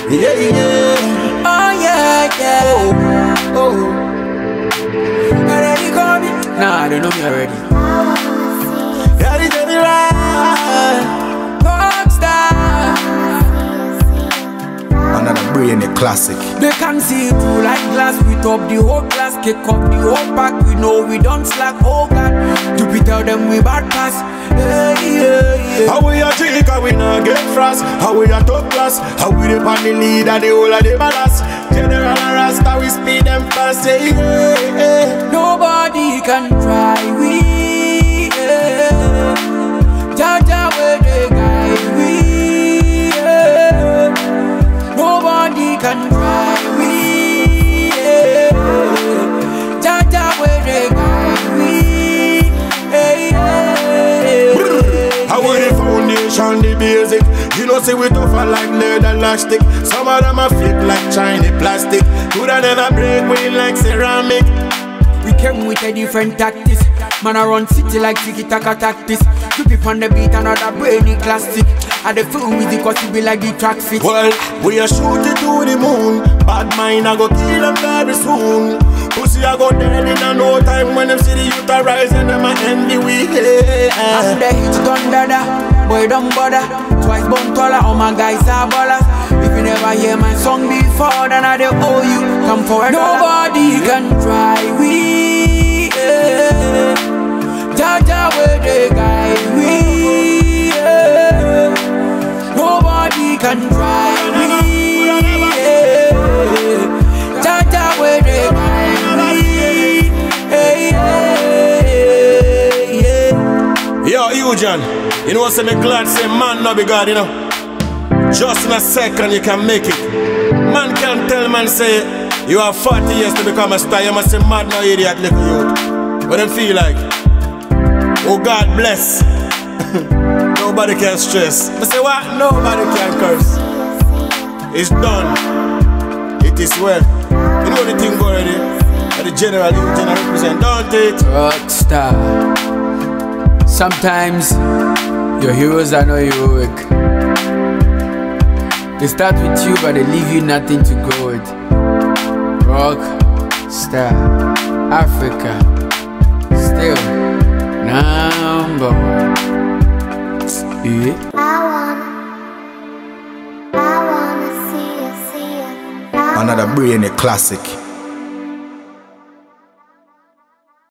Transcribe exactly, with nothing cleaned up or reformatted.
Yeah, yeah. Oh yeah, yeah. Oh, You ready, call me? Nah, they know me already. yeah, this is right. Rockstar. Another brainy classic. They can see through like glass. We top the whole class, kick up the whole pack. We know we don't slack, oh God. Jupiter them we bad pass. Yeah, yeah, yeah. How we a drink and we not get frost? How we a top class? How we the pan the lead and the whole of the ballast? General and Rasta we speed them fast. Yeah, yeah, yeah. Nobody can try we. Yeah. Jaja where they guide we. Yeah. Nobody can try we. Yeah. Jaja where they guide we. Yeah, yeah. How we the foundation, the basic. You know, say we tougher like leather elastic. Some of them are flip like Chinese plastic. Coulda never break we like ceramic. We came with a different tactics. Man, I run city like tiki-taka tactics. You be on the beat, another brainy classic. I the fool with the cause it be like the track fit. Well, we are shooting to the moon. Bad mind, I go kill them very soon. Pussy, I go dead in a no time. When them see the youth a rise and them a envy we hate. And the hits done dada, boy don't bother. Twice born taller, all my guys are ballers. If you never hear my song before, then I dey owe you. Come forward. Nobody can try we. Yeah. Jaja where they guide we. Yeah. Nobody can try we. Yeah. Jaja where they guide we. Hey, yeah, yeah. Yo, Eugen, you know what's in the glad say man no be God, you know. Just in a second you can make it. Man can tell man say you have forty years to become a star. You must say mad no idiot little youth. What them feel like? Oh God bless. Nobody can stress. I say what? Nobody can curse. It's done. It is well. You know the thing already. The general Eugen represent, don't it? Rockstar. Sometimes your heroes are not heroic. They start with you but they leave you nothing to go with. Rockstar Africa, still number one. Yeah. I wanna, I wanna see you, see you. Another brainy classic.